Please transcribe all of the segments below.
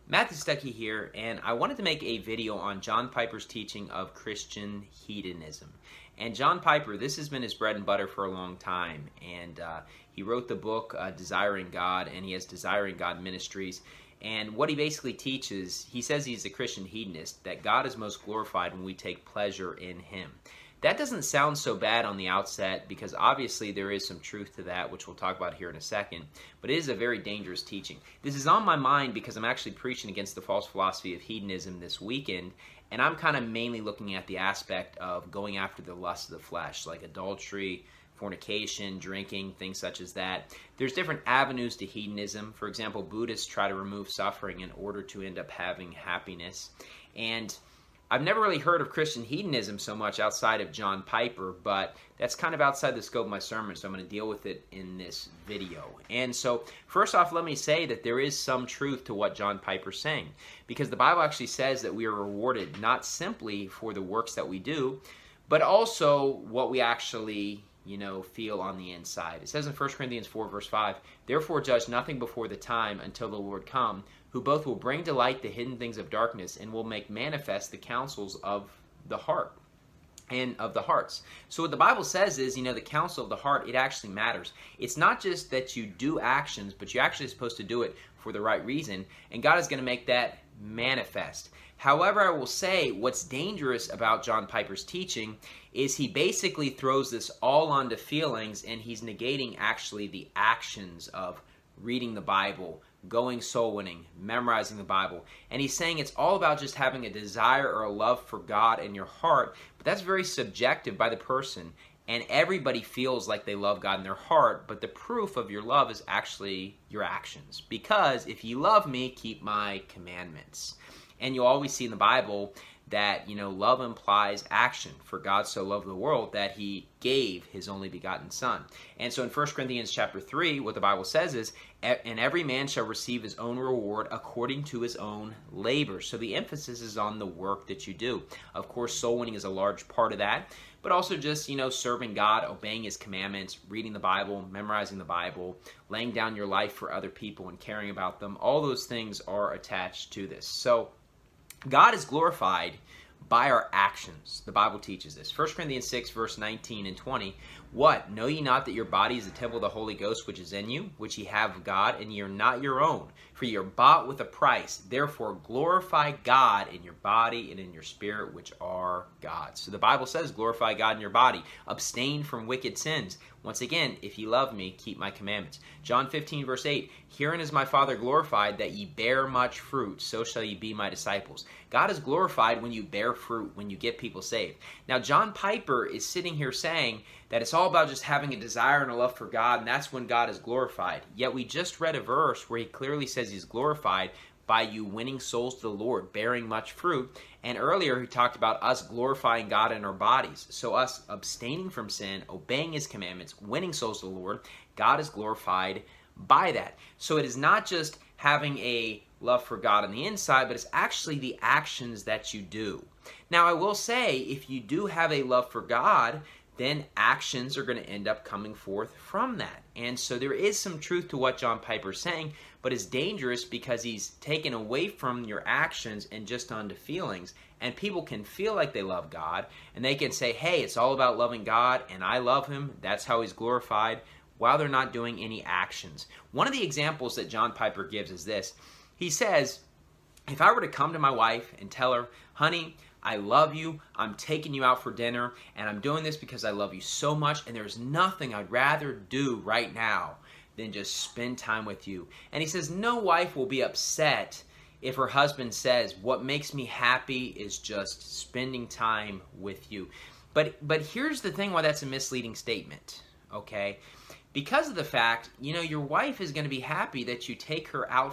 Matthew Stuckey here, and I wanted to make a video on John Piper's teaching of Christian hedonism. And John Piper, this has been his bread and butter for a long time, and he wrote the book Desiring God, and he has Desiring God Ministries. And what he basically teaches, he says he's a Christian hedonist, that God is most glorified when we take pleasure in Him. That doesn't sound so bad on the outset because obviously there is some truth to that, which we'll talk about here in a second, but it is a very dangerous teaching. This is on my mind because I'm actually preaching against the false philosophy of hedonism this weekend, and I'm kind of mainly looking at the aspect of going after the lust of the flesh, like adultery, fornication, drinking, things such as that. There's different avenues to hedonism. For example, Buddhists try to remove suffering in order to end up having happiness. And I've never really heard of Christian hedonism so much outside of John Piper, but that's kind of outside the scope of my sermon, so I'm going to deal with it in this video. And so, first off, let me say that there is some truth to what John Piper's saying, because the Bible actually says that we are rewarded not simply for the works that we do, but also what we actually feel on the inside. It says in 1 Corinthians 4, verse 5, "Therefore judge nothing before the time until the Lord come, who both will bring to light the hidden things of darkness and will make manifest the counsels of the heart and of the hearts." So what the Bible says is, the counsel of the heart, it actually matters. It's not just that you do actions, but you're actually supposed to do it for the right reason, and God is going to make that manifest. However, I will say what's dangerous about John Piper's teaching is he basically throws this all onto feelings, and he's negating actually the actions of reading the Bible, going soul winning, memorizing the Bible. And he's saying it's all about just having a desire or a love for God in your heart, but that's very subjective by the person. And everybody feels like they love God in their heart, but the proof of your love is actually your actions. Because if you love me, keep my commandments. And you'll always see in the Bible that, love implies action. For God so loved the world that He gave His only begotten Son. And so in 1 Corinthians chapter 3, what the Bible says is, "And every man shall receive his own reward according to his own labor." So the emphasis is on the work that you do. Of course, soul winning is a large part of that, but also just, serving God, obeying His commandments, reading the Bible, memorizing the Bible, laying down your life for other people and caring about them. All those things are attached to this. So God is glorified by our actions. The Bible teaches this. 1 Corinthians 6, verse 19 and 20. "What? Know ye not that your body is the temple of the Holy Ghost which is in you, which ye have of God, and ye are not your own? For ye are bought with a price. Therefore glorify God in your body and in your spirit, which are God's." So the Bible says glorify God in your body. Abstain from wicked sins. Once again, "If ye love me, keep my commandments." John 15, verse 8. "Herein is my Father glorified, that ye bear much fruit, so shall ye be my disciples." God is glorified when you bear fruit, when you get people saved. Now, John Piper is sitting here saying that it's all about just having a desire and a love for God, and that's when God is glorified. Yet we just read a verse where he clearly says He's glorified by you winning souls to the Lord, bearing much fruit. And earlier he talked about us glorifying God in our bodies. So us abstaining from sin, obeying His commandments, winning souls to the Lord, God is glorified by that. So it is not just having a love for God on the inside, but it's actually the actions that you do. Now I will say, if you do have a love for God, then actions are going to end up coming forth from that. And so there is some truth to what John Piper is saying, but it's dangerous because he's taken away from your actions and just onto feelings. And people can feel like they love God, and they can say, hey, it's all about loving God, and I love Him, that's how He's glorified, while they're not doing any actions. One of the examples that John Piper gives is this. He says, if I were to come to my wife and tell her, honey, I love you, I'm taking you out for dinner, and I'm doing this because I love you so much, and there's nothing I'd rather do right now than just spend time with you. And he says, no wife will be upset if her husband says, what makes me happy is just spending time with you. But here's the thing why that's a misleading statement, okay? Because of the fact, your wife is going to be happy that you take her out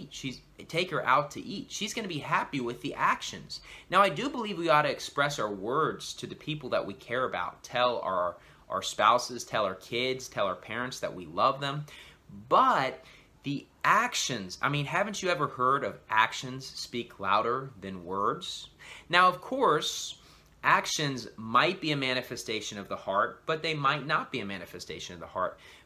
take her out to eat. She's going to be happy with the actions. Now, I do believe we ought to express our words to the people that we care about. Tell our spouses, tell our kids, tell our parents that we love them. But the actions, haven't you ever heard of actions speak louder than words? Now, of course, actions might be a manifestation of the heart, but they might not be a manifestation of the heart.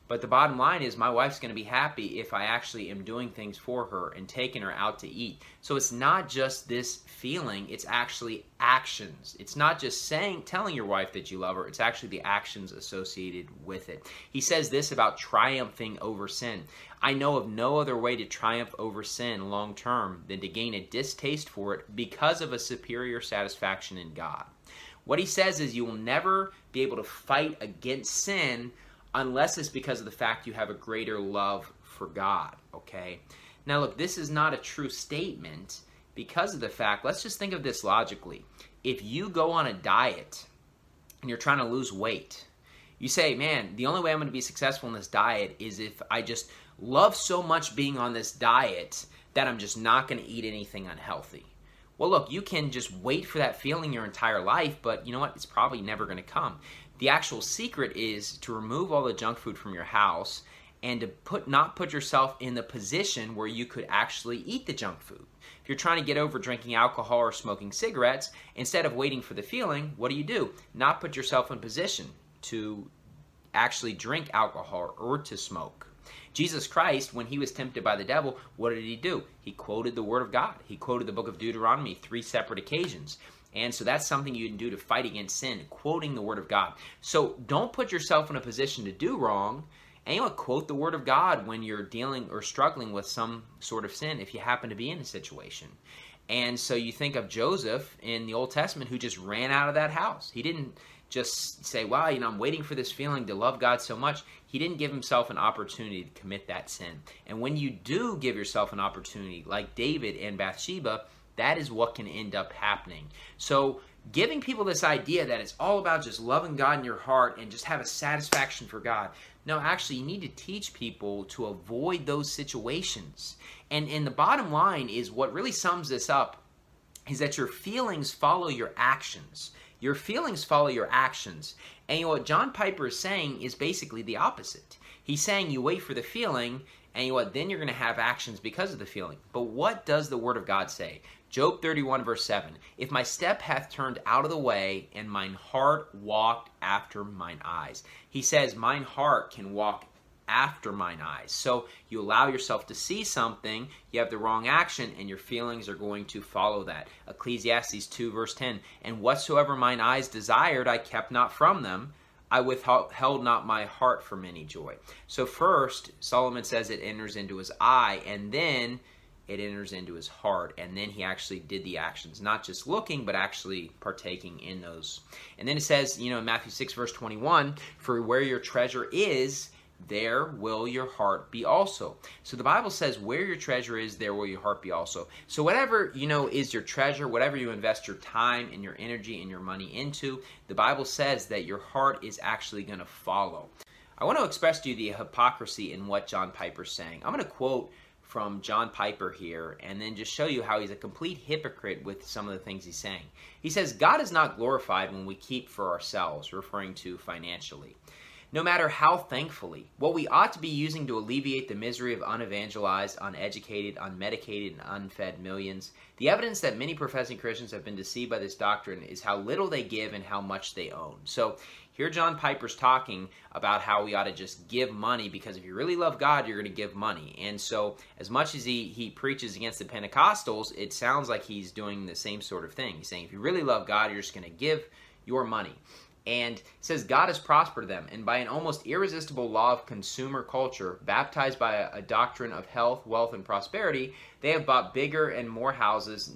But the bottom line is my wife's going to be happy if I actually am doing things for her and taking her out to eat. So it's not just this feeling, it's actually actions. It's not just telling your wife that you love her, it's actually the actions associated with it. He says this about triumphing over sin. I know of no other way to triumph over sin long term than to gain a distaste for it because of a superior satisfaction in God. What he says is you will never be able to fight against sin unless it's because of the fact you have a greater love for God, okay? Now look, this is not a true statement because of the fact, let's just think of this logically. If you go on a diet and you're trying to lose weight, you say, man, the only way I'm going to be successful in this diet is if I just love so much being on this diet that I'm just not going to eat anything unhealthy. Well, look, you can just wait for that feeling your entire life, but you know what? It's probably never going to come. The actual secret is to remove all the junk food from your house and to not put yourself in the position where you could actually eat the junk food. If you're trying to get over drinking alcohol or smoking cigarettes, instead of waiting for the feeling, what do? Not put yourself in position to actually drink alcohol or to smoke. Jesus Christ, when he was tempted by the devil, what did he do? He quoted the Word of God. He quoted the book of Deuteronomy 3 separate occasions. And so that's something you can do to fight against sin, quoting the Word of God. So don't put yourself in a position to do wrong, and you want to quote the Word of God when you're dealing or struggling with some sort of sin if you happen to be in a situation. And so you think of Joseph in the Old Testament who just ran out of that house. He didn't just say, wow, I'm waiting for this feeling to love God so much. He didn't give himself an opportunity to commit that sin. And when you do give yourself an opportunity, like David and Bathsheba, that is what can end up happening. So giving people this idea that it's all about just loving God in your heart and just have a satisfaction for God. No, actually, you need to teach people to avoid those situations. And the bottom line is what really sums this up is that your feelings follow your actions. Your feelings follow your actions. And what John Piper is saying is basically the opposite. He's saying you wait for the feeling, and then you're going to have actions because of the feeling. But what does the Word of God say? Job 31 verse 7, if my step hath turned out of the way, and mine heart walked after mine eyes. He says mine heart can walk after mine eyes. So you allow yourself to see something, you have the wrong action, and your feelings are going to follow that. Ecclesiastes 2 verse 10, and whatsoever mine eyes desired, I kept not from them. I withheld not my heart from any joy. So first, Solomon says it enters into his eye, and then it enters into his heart, and then he actually did the actions, not just looking, but actually partaking in those. And then it says, in Matthew 6 verse 21, for where your treasure is, there will your heart be also. So the Bible says where your treasure is, there will your heart be also. So whatever, is your treasure, whatever you invest your time and your energy and your money into, the Bible says that your heart is actually going to follow. I want to express to you the hypocrisy in what John Piper's saying. I'm going to quote from John Piper here and then just show you how he's a complete hypocrite with some of the things he's saying. He says, God is not glorified when we keep for ourselves, referring to financially. No matter how thankfully, what we ought to be using to alleviate the misery of unevangelized, uneducated, unmedicated, and unfed millions. The evidence that many professing Christians have been deceived by this doctrine is how little they give and how much they own. So here John Piper's talking about how we ought to just give money, because if you really love God, you're going to give money. And so as much as he preaches against the Pentecostals, it sounds like he's doing the same sort of thing. He's saying if you really love God, you're just going to give your money. And it says God has prospered them, and by an almost irresistible law of consumer culture, baptized by a doctrine of health, wealth, and prosperity, they have bought bigger and more houses,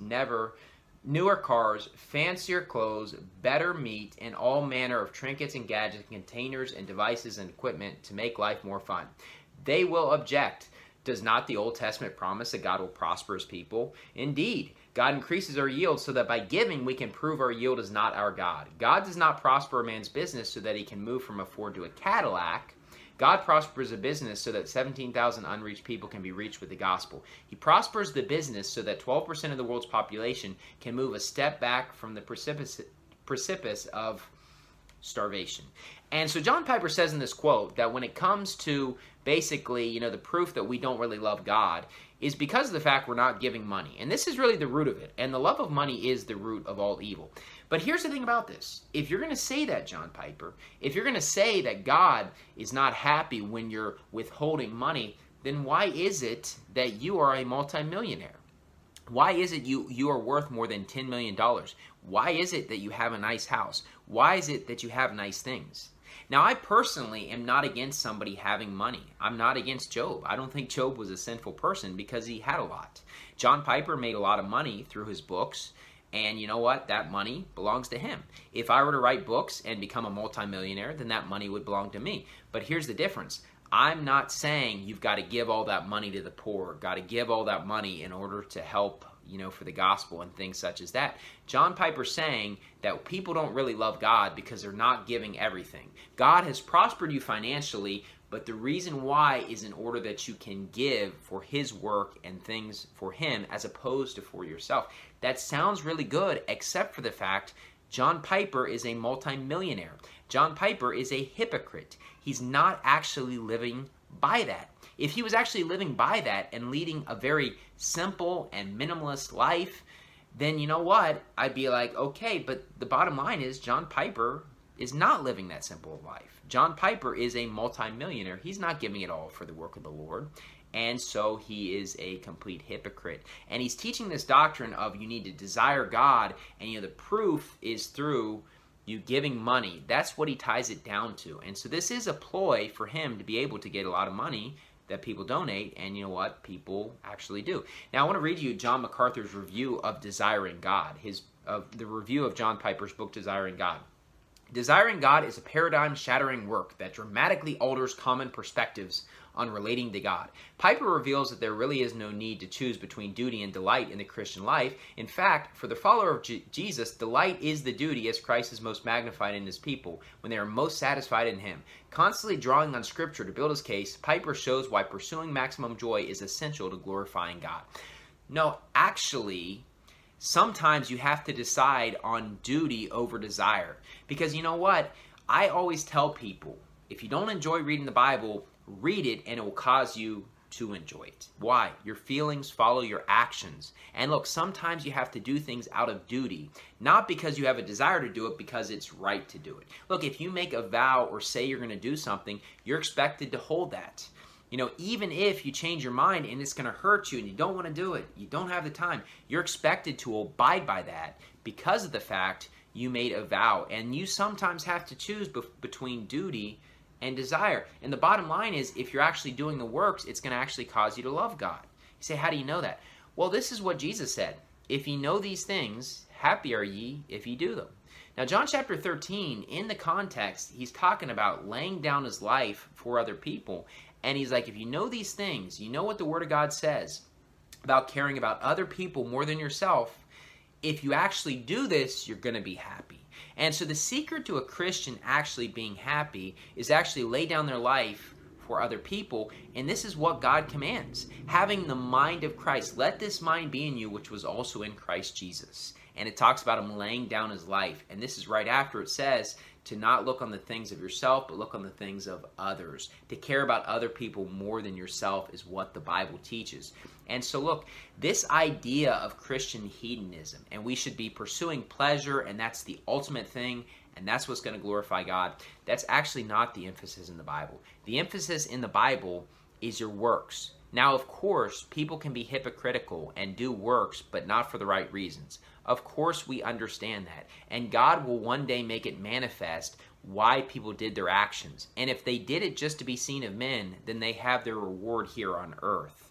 newer cars, fancier clothes, better meat, and all manner of trinkets and gadgets, containers and devices and equipment to make life more fun. They will object. Does not the Old Testament promise that God will prosper his people? Indeed, God increases our yield so that by giving we can prove our yield is not our God. God does not prosper a man's business so that he can move from a Ford to a Cadillac. God prospers a business so that 17,000 unreached people can be reached with the gospel. He prospers the business so that 12% of the world's population can move a step back from the precipice of starvation. And so John Piper says in this quote that when it comes to basically, the proof that we don't really love God is because of the fact we're not giving money. And this is really the root of it. And the love of money is the root of all evil. But here's the thing about this. If you're going to say that, John Piper, if you're going to say that God is not happy when you're withholding money, then why is it that you are a multimillionaire? Why is it you are worth more than $10 million? Why is it that you have a nice house? Why is it that you have nice things? Now, I personally am not against somebody having money. I'm not against Job. I don't think Job was a sinful person because he had a lot. John Piper made a lot of money through his books, and you know what? That money belongs to him. If I were to write books and become a multimillionaire, then that money would belong to me. But here's the difference. I'm not saying you've got to give all that money to the poor, got to give all that money in order to help, for the gospel and things such as that. John Piper's saying that people don't really love God because they're not giving everything. God has prospered you financially, but the reason why is in order that you can give for his work and things for him as opposed to for yourself. That sounds really good, except for the fact John Piper is a multimillionaire. John Piper is a hypocrite. He's not actually living by that. If he was actually living by that and leading a very simple and minimalist life, then you know what? I'd be like, okay, but the bottom line is John Piper is not living that simple of life. John Piper is a multimillionaire. He's not giving it all for the work of the Lord. And so he is a complete hypocrite. And he's teaching this doctrine of you need to desire God, and the proof is through you giving money. That's what he ties it down to. And so this is a ploy for him to be able to get a lot of money that people donate, and you know what? People actually do. Now I want to read you John MacArthur's review of Desiring God, the review of John Piper's book, Desiring God. Desiring God is a paradigm-shattering work that dramatically alters common perspectives on relating to God. Piper reveals that there really is no need to choose between duty and delight in the Christian life. In fact, for the follower of Jesus, delight is the duty as Christ is most magnified in his people when they are most satisfied in him. Constantly drawing on Scripture to build his case, Piper shows why pursuing maximum joy is essential to glorifying God. No, actually, sometimes you have to decide on duty over desire. Because you know what? I always tell people, if you don't enjoy reading the Bible, read it and it will cause you to enjoy it. Why? Your feelings follow your actions. And look, sometimes you have to do things out of duty, not because you have a desire to do it, because it's right to do it. Look, if you make a vow or say you're going to do something, you're expected to hold that. Even if you change your mind and it's going to hurt you and you don't want to do it, you don't have the time, you're expected to abide by that because of the fact you made a vow. And you sometimes have to choose between duty and desire. And the bottom line is, if you're actually doing the works, it's going to actually cause you to love God. You say, how do you know that? Well, this is what Jesus said. If ye know these things, happy are ye if ye do them. Now, John chapter 13, in the context, he's talking about laying down his life for other people. And he's like, if you know these things, you know what the Word of God says about caring about other people more than yourself, if you actually do this, you're going to be happy. And so the secret to a Christian actually being happy is actually lay down their life for other people. And this is what God commands. Having the mind of Christ. Let this mind be in you, which was also in Christ Jesus. And it talks about him laying down his life. And this is right after it says to not look on the things of yourself, but look on the things of others. To care about other people more than yourself is what the Bible teaches. And so look, this idea of Christian hedonism, and we should be pursuing pleasure, and that's the ultimate thing, and that's what's going to glorify God, that's actually not the emphasis in the Bible. The emphasis in the Bible is your works. Now, of course, people can be hypocritical and do works, but not for the right reasons. Of course, we understand that. And God will one day make it manifest why people did their actions. And if they did it just to be seen of men, then they have their reward here on earth.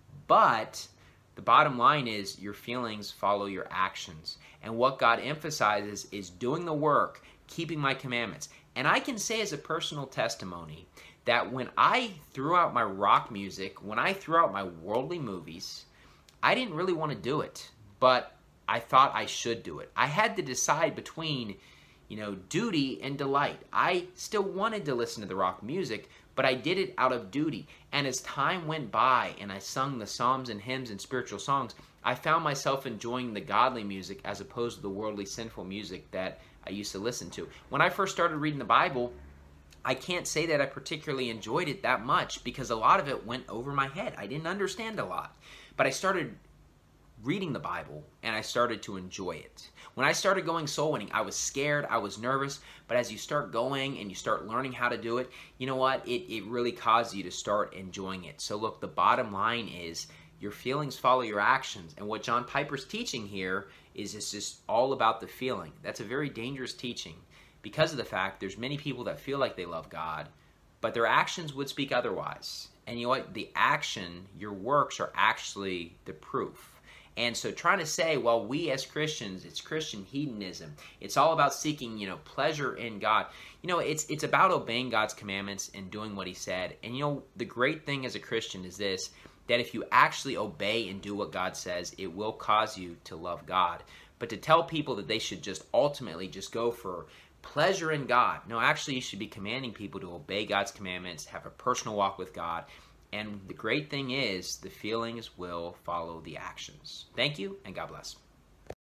But the bottom line is your feelings follow your actions. And what God emphasizes is doing the work, keeping my commandments. And I can say as a personal testimony that when I threw out my rock music, when I threw out my worldly movies, I didn't really want to do it. But I thought I should do it. I had to decide between, duty and delight. I still wanted to listen to the rock music, but I did it out of duty. And as time went by and I sung the psalms and hymns and spiritual songs, I found myself enjoying the godly music as opposed to the worldly sinful music that I used to listen to. When I first started reading the Bible, I can't say that I particularly enjoyed it that much because a lot of it went over my head. I didn't understand a lot. But I started reading the Bible and I started to enjoy it. When I started going soul winning, I was scared, I was nervous, but as you start going and you start learning how to do it, you know what? It really causes you to start enjoying it. So look, the bottom line is your feelings follow your actions. And what John Piper's teaching here is it's just all about the feeling. That's a very dangerous teaching because of the fact there's many people that feel like they love God, but their actions would speak otherwise. And you know what? The action, your works are actually the proof. And so trying to say, well, we as Christians, it's Christian hedonism. It's all about seeking, pleasure in God. It's about obeying God's commandments and doing what he said. And the great thing as a Christian is this, that if you actually obey and do what God says, it will cause you to love God. But to tell people that they should just ultimately just go for pleasure in God, no, actually you should be commanding people to obey God's commandments, have a personal walk with God. And the great thing is, the feelings will follow the actions. Thank you, and God bless.